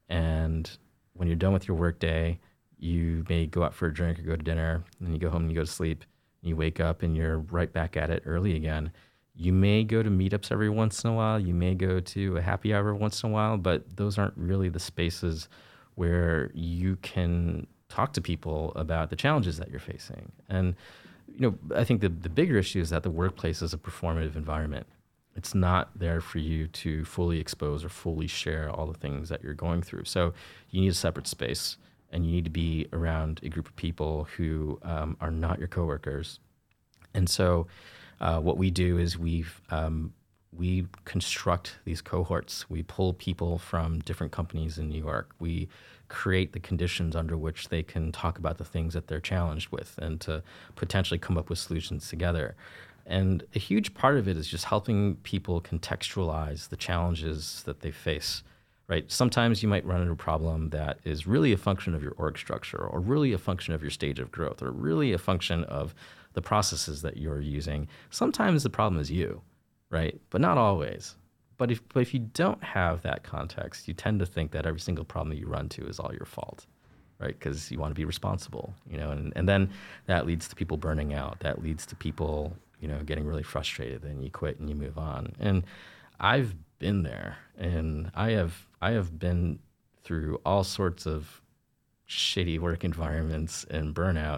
And when you're done with your work day, you may go out for a drink or go to dinner, and then you go home and you go to sleep, and you wake up and you're right back at it early again. You may go to meetups every once in a while. You may go to a happy hour once in a while, but those aren't really the spaces where you can talk to people about the challenges that you're facing. And you know, I think the, the bigger issue is that the workplace is a performative environment. It's not there for you to fully expose or fully share all the things that you're going through. So you need a separate space, and you need to be around a group of people who um, are not your coworkers. And so uh, what we do is we've um, we construct these cohorts. We pull people from different companies in New York. We create the conditions under which they can talk about the things that they're challenged with, and to potentially come up with solutions together. And a huge part of it is just helping people contextualize the challenges that they face, right? Sometimes you might run into a problem that is really a function of your org structure, or really a function of your stage of growth, or really a function of the processes that you're using. Sometimes the problem is you, right? But not always. But if but if you don't have that context, you tend to think that every single problem that you run to is all your fault, right? Because you want to be responsible, you know, and, and then that leads to people burning out. That leads to people, you know, getting really frustrated. Then you quit and you move on. And I've been there, and I have I have been through all sorts of shitty work environments and burnout,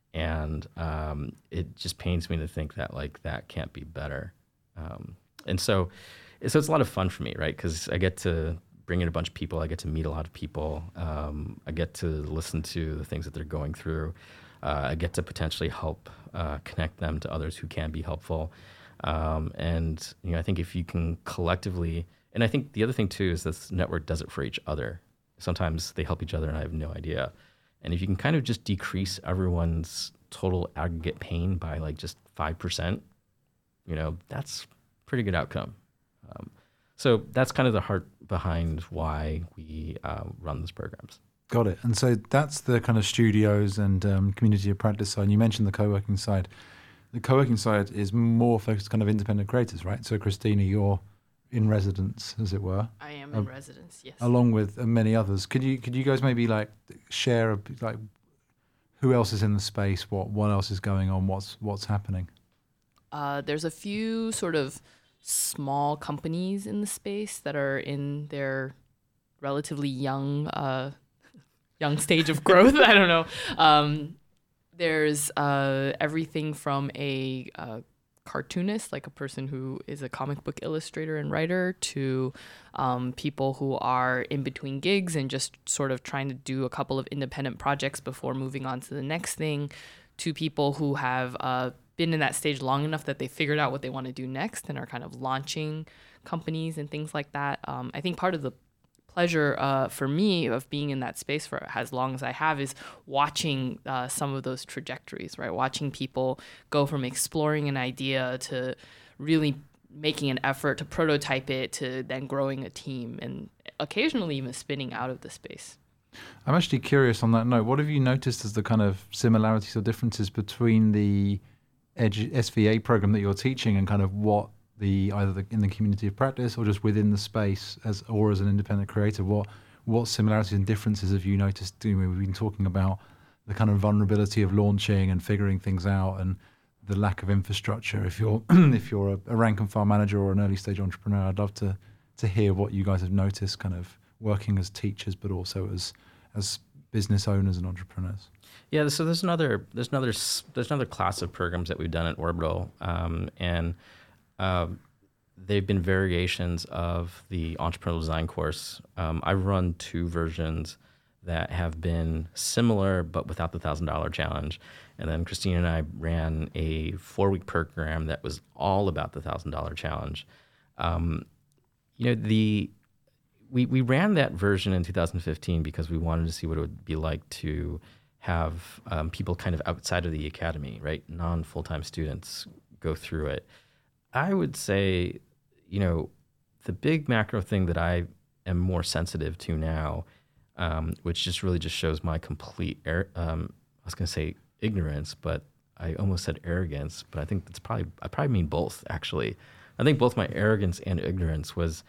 and um, it just pains me to think that like that can't be better. Um, and so. So it's a lot of fun for me, right? Because I get to bring in a bunch of people. I get to meet a lot of people. Um, I get to listen to the things that they're going through. Uh, I get to potentially help uh, connect them to others who can be helpful. Um, and you know, I think if you can collectively, and I think the other thing too is this network does it for each other. Sometimes they help each other, and I have no idea. And if you can kind of just decrease everyone's total aggregate pain by like just five percent, you know, that's a pretty good outcome. Um, so that's kind of the heart behind why we uh, run these programs. Got it. And so that's the kind of studios and um, community of practice side. You mentioned the co-working side. The co-working side is more focused kind of independent creators, right? So Christina, you're in residence, as it were. I am in uh, residence, yes. Along with uh, many others. Could you could you guys maybe like share a, like who else is in the space? What what else is going on? What's what's happening? Uh, there's a few sort of small companies in the space that are in their relatively young uh, young stage of growth. I don't know. Um, there's uh, everything from a uh, cartoonist, like a person who is a comic book illustrator and writer, to um, people who are in between gigs and just sort of trying to do a couple of independent projects before moving on to the next thing, to people who have uh, been in that stage long enough that they figured out what they want to do next and are kind of launching companies and things like that. Um, I think part of the pleasure uh, for me of being in that space for as long as I have is watching uh, some of those trajectories, right? Watching people go from exploring an idea to really making an effort to prototype it to then growing a team and occasionally even spinning out of the space. I'm actually curious on that note. What have you noticed as the kind of similarities or differences between the edu- S V A program that you're teaching and kind of what the either the, in the community of practice or just within the space as or as an independent creator? What what similarities and differences have you noticed? We've been talking about the kind of vulnerability of launching and figuring things out and the lack of infrastructure. If you're if you're a, a rank and file manager or an early stage entrepreneur, I'd love to to hear what you guys have noticed, kind of working as teachers, but also as as business owners and entrepreneurs. Yeah, so there's another there's another there's another class of programs that we've done at Orbital, um, and uh, they've been variations of the entrepreneurial design course. Um, I've run two versions that have been similar but without the thousand dollar challenge, and then Christine and I ran a four week program that was all about the thousand dollar challenge. Um, you know the We we ran that version in two thousand fifteen because we wanted to see what it would be like to have um, people kind of outside of the academy, right, non full-time students go through it. I would say, you know, the big macro thing that I am more sensitive to now, um, which just really just shows my complete, er- um, I was going to say ignorance, but I almost said arrogance, but I think that's probably, I probably mean both, actually. I think both my arrogance and ignorance was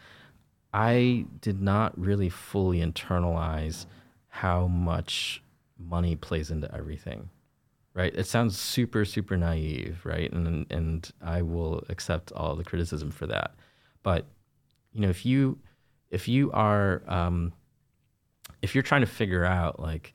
I did not really fully internalize how much money plays into everything, right? It sounds super, super naive, right? And and I will accept all the criticism for that. But you know, if you if you are um, if you're trying to figure out, like,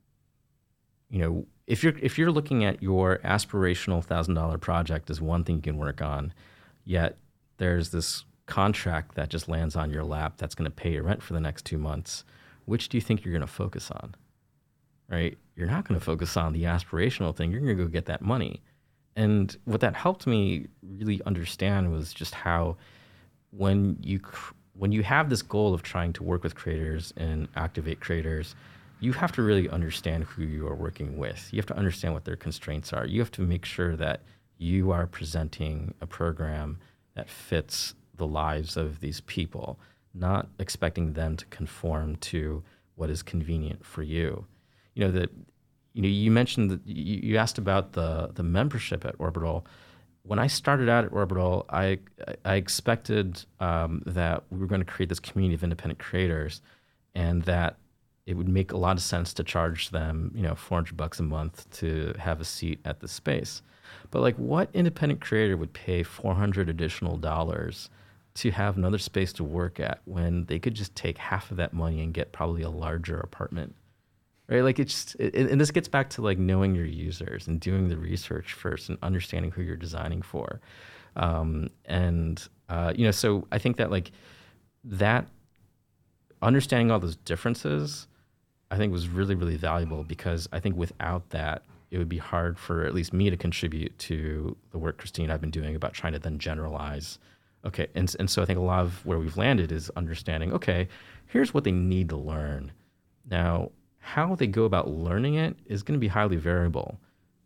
you know, if you're if you're looking at your aspirational thousand dollar project as one thing you can work on, yet there's this contract that just lands on your lap that's going to pay your rent for the next two months, which do you think you're going to focus on, right? You're not going to focus on the aspirational thing. You're going to go get that money. And what that helped me really understand was just how when you when you have this goal of trying to work with creators and activate creators, you have to really understand who you are working with. You have to understand what their constraints are. You have to make sure that you are presenting a program that fits the lives of these people, not expecting them to conform to what is convenient for you. You know, that, you know, you mentioned that you, you asked about the the membership at Orbital. When I started out at Orbital, I I expected um, that we were going to create this community of independent creators, and that it would make a lot of sense to charge them, you know, four hundred bucks a month to have a seat at the space. But like, what independent creator would pay four hundred additional dollars to have another space to work at when they could just take half of that money and get probably a larger apartment, right? Like, it's, it, and this gets back to like knowing your users and doing the research first and understanding who you're designing for. Um, and, uh, you know, so I think that like that understanding all those differences, I think was really, really valuable, because I think without that, it would be hard for at least me to contribute to the work Christine and I've been doing about trying to then generalize. Okay, and and so I think a lot of where we've landed is understanding, okay, here's what they need to learn. Now, how they go about learning it is going to be highly variable.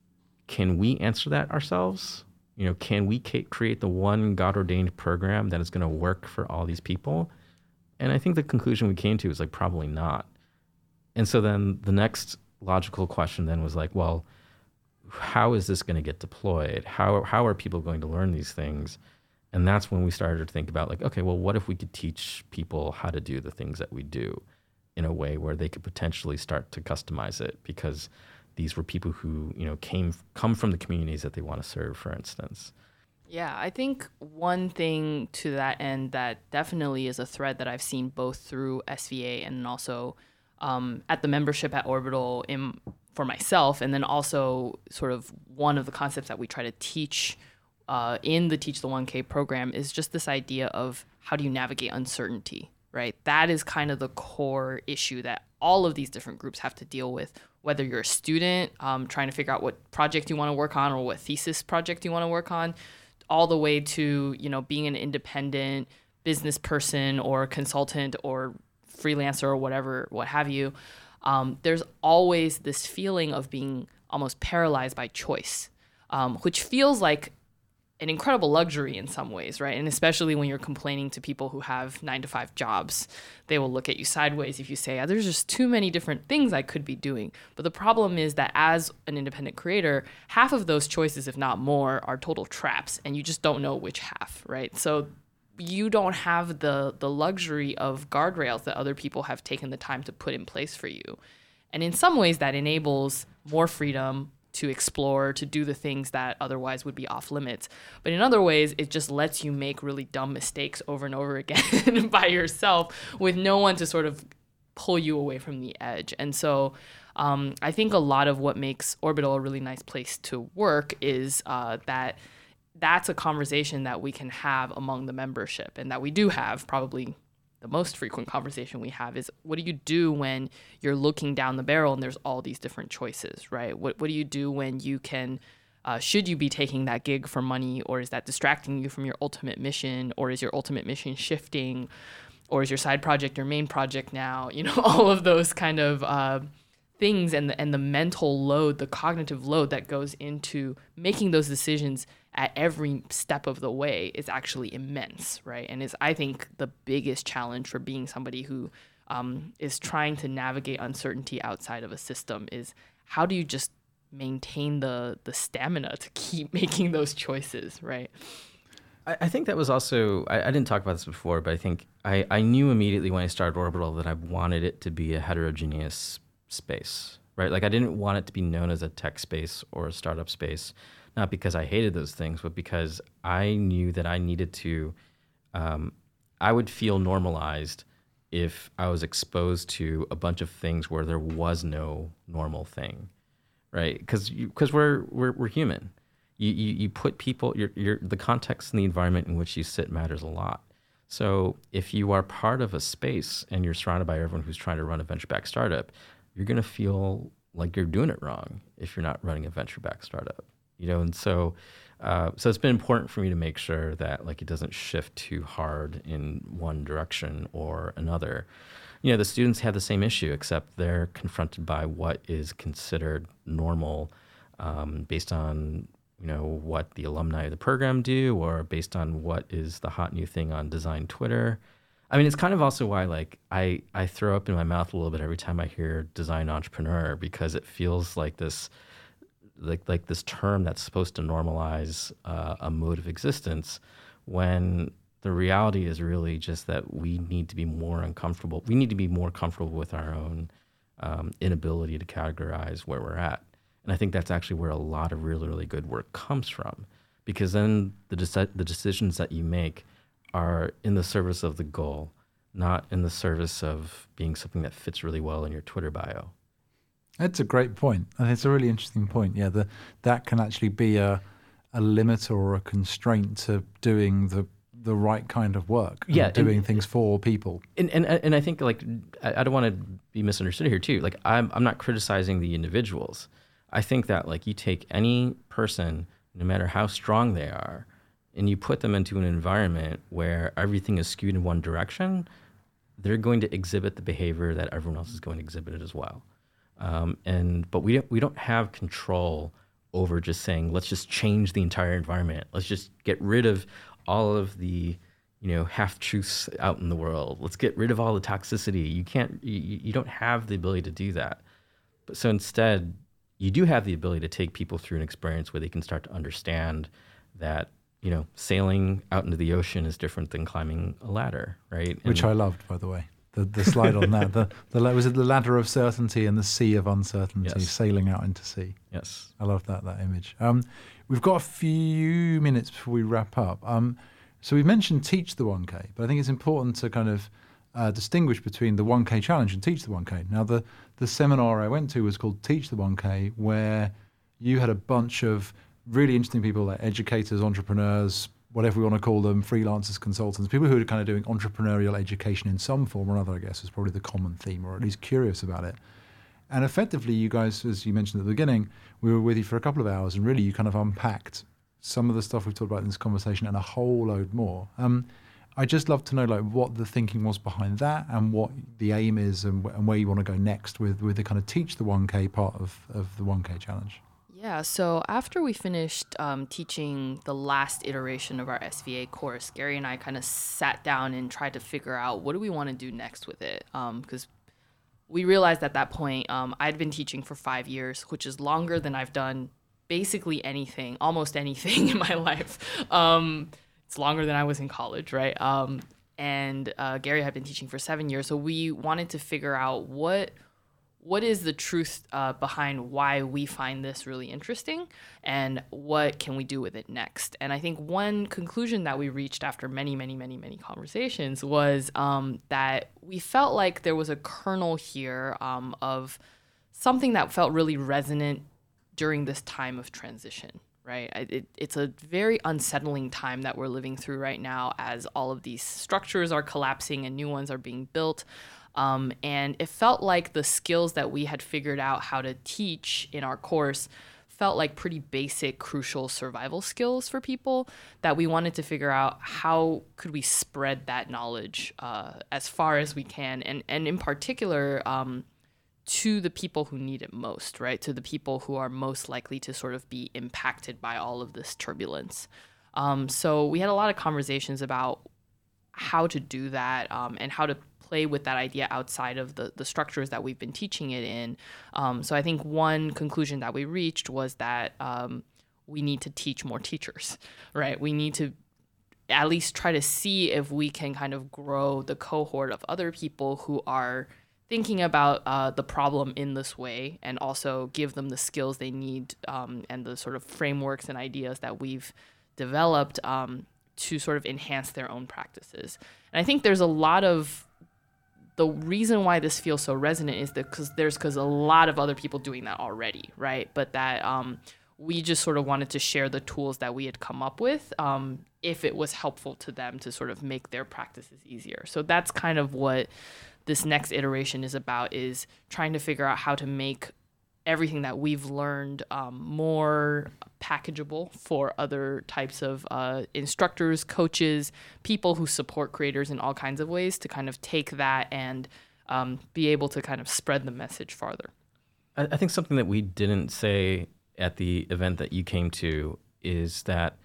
Can we answer that ourselves? You know, can we create the one God-ordained program that is going to work for all these people? And I think the conclusion we came to is like, probably not. And so then the next logical question then was like, well, how is this going to get deployed? How how are people going to learn these things? And that's when we started to think about like, okay, well, what if we could teach people how to do the things that we do in a way where they could potentially start to customize it, because these were people who, you know, came come from the communities that they want to serve, for instance. Yeah, I think one thing to that end that definitely is a thread that I've seen both through S V A and also um, at the membership at Orbital in, for myself, and then also sort of one of the concepts that we try to teach Uh, in the Teach the one K program is just this idea of how do you navigate uncertainty, right? That is kind of the core issue that all of these different groups have to deal with, whether you're a student um, trying to figure out what project you want to work on or what thesis project you want to work on, all the way to, you know, being an independent business person or consultant or freelancer or whatever, what have you. Um, there's always this feeling of being almost paralyzed by choice, um, which feels like an incredible luxury in some ways, right? And especially when you're complaining to people who have nine to five jobs, they will look at you sideways if you say, oh, there's just too many different things I could be doing. But the problem is that as an independent creator, half of those choices, if not more, are total traps, and you just don't know which half, right? So you don't have the the luxury of guardrails that other people have taken the time to put in place for you. And in some ways that enables more freedom to explore, to do the things that otherwise would be off limits. But in other ways, it just lets you make really dumb mistakes over and over again by yourself with no one to sort of pull you away from the edge. And so um, I think a lot of what makes Orbital a really nice place to work is uh, that that's a conversation that we can have among the membership, and that we do have. Probably the most frequent conversation we have is, what do you do when you're looking down the barrel and there's all these different choices, right? What what do you do when you can, uh, should you be taking that gig for money, or is that distracting you from your ultimate mission, or is your ultimate mission shifting, or is your side project your main project now? You know, all of those kind of uh, things, and the, and the mental load, the cognitive load that goes into making those decisions at every step of the way is actually immense, right? And is, I think, the biggest challenge for being somebody who um, is trying to navigate uncertainty outside of a system is, how do you just maintain the the stamina to keep making those choices, right? I, I think that was also, I, I didn't talk about this before, but I think I, I knew immediately when I started Orbital that I wanted it to be a heterogeneous space, right? Like, I didn't want it to be known as a tech space or a startup space. Not because I hated those things, but because I knew that I needed to, um, I would feel normalized if I was exposed to a bunch of things where there was no normal thing, right? Because because we're, we're we're human. You you, you put people, your your the context and the environment in which you sit matters a lot. So if you are part of a space and you're surrounded by everyone who's trying to run a venture-backed startup, you're gonna feel like you're doing it wrong if you're not running a venture-backed startup. You know, and so, uh, so it's been important for me to make sure that, like, it doesn't shift too hard in one direction or another. You know, the students have the same issue, except they're confronted by what is considered normal, um, based on, you know, what the alumni of the program do, or based on what is the hot new thing on design Twitter. I mean, it's kind of also why, like, I I throw up in my mouth a little bit every time I hear design entrepreneur, because it feels like this. like like this term that's supposed to normalize uh, a mode of existence, when the reality is really just that we need to be more uncomfortable. We need to be more comfortable with our own um, inability to categorize where we're at. And I think that's actually where a lot of really, really good work comes from, because then the deci- the decisions that you make are in the service of the goal, not in the service of being something that fits really well in your Twitter bio. That's a great point. And it's a really interesting point. Yeah, the, that can actually be a a limiter or a constraint to doing the the right kind of work. And yeah, doing and, things for people. And and and I think, like, I, I don't want to be misunderstood here too. Like, I'm I'm not criticizing the individuals. I think that, like, you take any person, no matter how strong they are, and you put them into an environment where everything is skewed in one direction, they're going to exhibit the behavior that everyone else is going to exhibit it as well. Um, and but we don't we don't have control over just saying, let's just change the entire environment. Let's just get rid of all of the, you know, half truths out in the world. Let's get rid of all the toxicity. You can't you, you don't have the ability to do that. But so instead, you do have the ability to take people through an experience where they can start to understand that, you know, sailing out into the ocean is different than climbing a ladder, right? Which and, I loved, by the way. The, the slide on that, the, the was it the ladder of certainty and the sea of uncertainty, yes. Sailing out into sea. Yes, I love that that image. Um, we've got a few minutes before we wrap up. Um, so we've mentioned Teach the one K, but I think it's important to kind of uh, distinguish between the one K challenge and Teach the one K. Now, the the seminar I went to was called Teach the one K, where you had a bunch of really interesting people, like educators, entrepreneurs, whatever we want to call them, freelancers, consultants, people who are kind of doing entrepreneurial education in some form or another, I guess, is probably the common theme, or at least curious about it. And effectively, you guys, as you mentioned at the beginning, we were with you for a couple of hours, and really you kind of unpacked some of the stuff we've talked about in this conversation and a whole load more. Um, I'd just love to know like what the thinking was behind that and what the aim is and, and where you want to go next with, with the kind of teach the one K part of, of the one K challenge. Yeah, so after we finished um, teaching the last iteration of our S V A course, Gary and I kind of sat down and tried to figure out what do we want to do next with it. Because um, we realized at that point, um, I'd been teaching for five years, which is longer than I've done basically anything, almost anything in my life. Um, it's longer than I was in college, right? Um, and uh, Gary had been teaching for seven years. So we wanted to figure out what what is the truth uh, behind why we find this really interesting and what can we do with it next. And I think one conclusion that we reached after many, many, many, many conversations was um, that we felt like there was a kernel here um, of something that felt really resonant during this time of transition, right? It, it's a very unsettling time that we're living through right now as all of these structures are collapsing and new ones are being built. Um, and it felt like the skills that we had figured out how to teach in our course felt like pretty basic, crucial survival skills for people that we wanted to figure out how could we spread that knowledge uh, as far as we can. And, and in particular, um, to the people who need it most, right? To the people who are most likely to sort of be impacted by all of this turbulence. Um, so we had a lot of conversations about how to do that um, and how to play with that idea outside of the, the structures that we've been teaching it in. Um, so I think one conclusion that we reached was that um, we need to teach more teachers, right? We need to at least try to see if we can kind of grow the cohort of other people who are thinking about uh, the problem in this way and also give them the skills they need um, and the sort of frameworks and ideas that we've developed um, to sort of enhance their own practices. And I think there's a lot of the reason why this feels so resonant is that because there's because a lot of other people doing that already, right? But that um, we just sort of wanted to share the tools that we had come up with um, if it was helpful to them to sort of make their practices easier. So that's kind of what this next iteration is about, is trying to figure out how to make everything that we've learned um, more packageable for other types of uh, instructors, coaches, people who support creators in all kinds of ways to kind of take that and um, be able to kind of spread the message farther. I, I think something that we didn't say at the event that you came to is that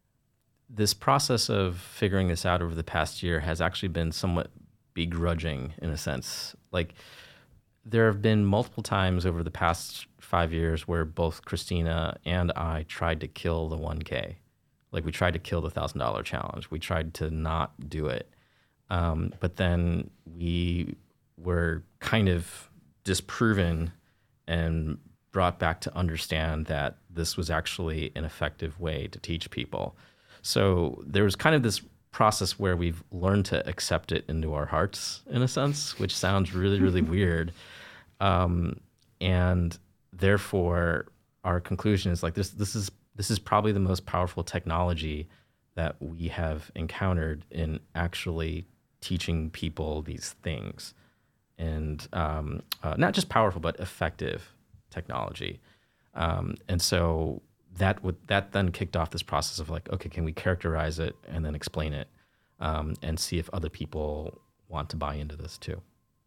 this process of figuring this out over the past year has actually been somewhat begrudging in a sense. Like, there have been multiple times over the past five years where both Christina and I tried to kill the one K. Like, we tried to kill the one thousand dollars challenge. We tried to not do it. Um, but then we were kind of disproven and brought back to understand that this was actually an effective way to teach people. So there was kind of this process where we've learned to accept it into our hearts, in a sense, which sounds really, really weird. Um, and therefore, our conclusion is like this. This is this is probably the most powerful technology that we have encountered in actually teaching people these things, and um, uh, not just powerful but effective technology. Um, and so that would that then kicked off this process of like, okay, can we characterize it and then explain it, um, and see if other people want to buy into this too.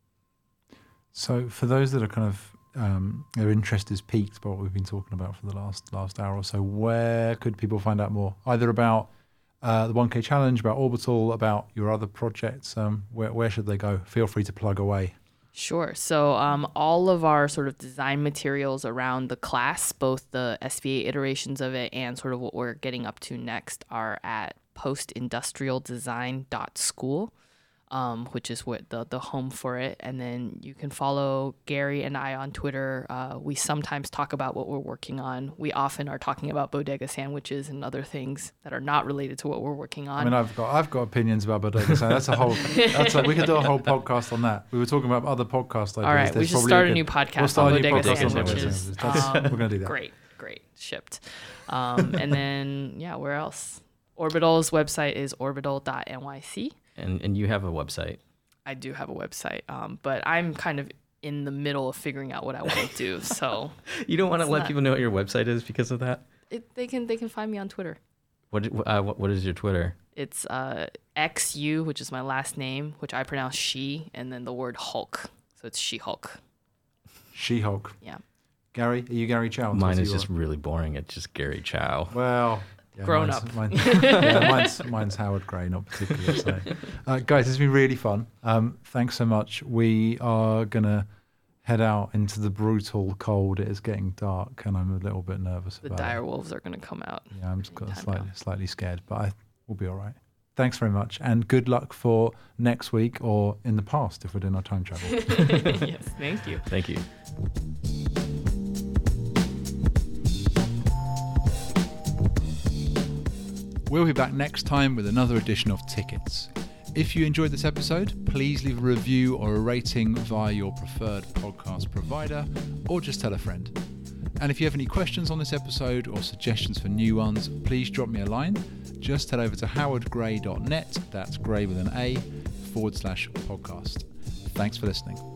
So for those that are kind of um, their interest is piqued by what we've been talking about for the last last hour or so, where could people find out more? Either about uh, the one K challenge, about Orbital, about your other projects. Um, where where should they go? Feel free to plug away. Sure. So um, all of our sort of design materials around the class, both the S V A iterations of it and sort of what we're getting up to next, are at post industrial design dot school, um, which is what the, the home for it. And then you can follow Gary and I on Twitter. Uh, we sometimes talk about what we're working on. We often are talking about bodega sandwiches and other things that are not related to what we're working on. I mean, I've got I've got opinions about bodega sandwiches. That's a whole. That's like, we could do a whole podcast on that. We were talking about other podcast ideas. All right, There's we should start a, a new podcast we'll start on a new bodega podcast sandwiches. On um, we're going to do that. Great, great, shipped. Um, and then yeah, where else? Orbital's website is orbital dot N Y C. And and you have a website. I do have a website, um, but I'm kind of in the middle of figuring out what I want to do. So you don't want to let not, people know what your website is because of that? It, they can they can find me on Twitter. What uh, what, what is your Twitter? It's uh, X U, which is my last name, which I pronounce she, and then the word Hulk. So it's She-Hulk. She-Hulk. Yeah. Gary, are you Gary Chow? Mine is just really boring. It's just Gary Chow. Well, yeah, grown mine's, up. Mine's, yeah, mine's, mine's Howard Gray, not particularly. So. Uh, guys, it's been really fun. Um, thanks so much. We are going to head out into the brutal cold. It is getting dark, and I'm a little bit nervous The about dire it. wolves are going to come out. Yeah, I'm just got anytime slightly, now. slightly scared, but I, we'll be all right. Thanks very much, and good luck for next week or in the past if we're doing our time travel. Yes, thank you. Thank you. We'll be back next time with another edition of Tickets. If you enjoyed this episode, please leave a review or a rating via your preferred podcast provider, or just tell a friend. And if you have any questions on this episode or suggestions for new ones, please drop me a line. Just head over to howard gray dot net, that's Gray with an A, forward slash podcast. Thanks for listening.